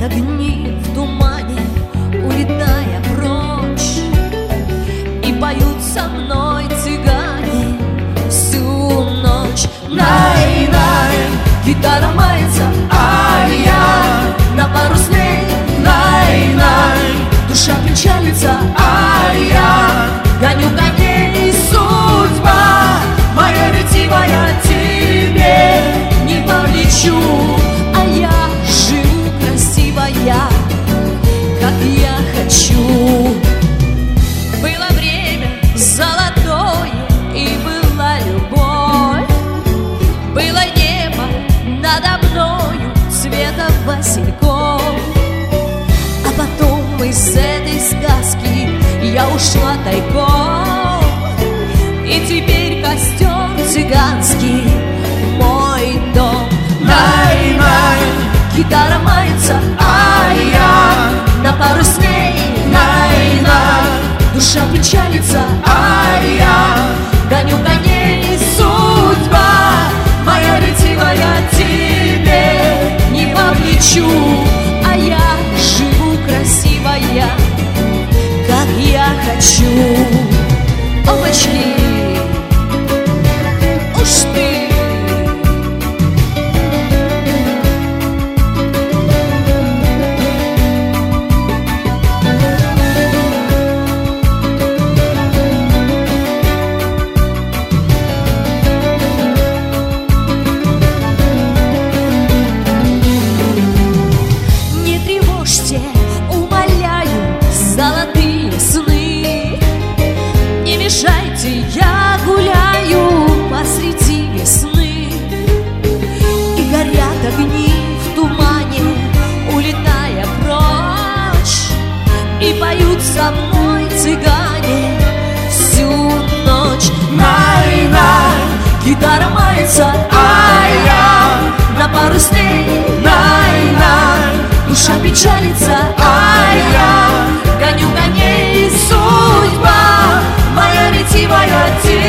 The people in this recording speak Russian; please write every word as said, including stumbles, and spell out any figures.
огни в тумане, улетая прочь. И поют со мной цыгане всю ночь. Най-най, гитара мается, а я на пару с ней. Най-най, душа печалится, а я гоню коней. Судьба моя ретивая, тебе не полечу, а я живу красивая, как я хочу. Было время золотое, и была любовь. Было небо надо мною цвета васильков. А потом из этой сказки я ушла тайком, и теперь костер цыганский мой дом. Най-най, гитара мается, а я на пару с ней. Най-най, душа печалится, а я гоню коней. Судьба моя ретивая, тебе не по плечу, а я живу красивая, как я хочу. Опачки, уж ты. Не тревожьте, умоляю, золотые сны. Не мешайте, я гуляю посреди весны. И горят огни в тумане, улетая прочь. И поют со мной цыгане всю ночь. Най-най, гитара мается, а я на пару с ней. Най-най, душа печалится, а я гоню коней. Судьба моя ретивая,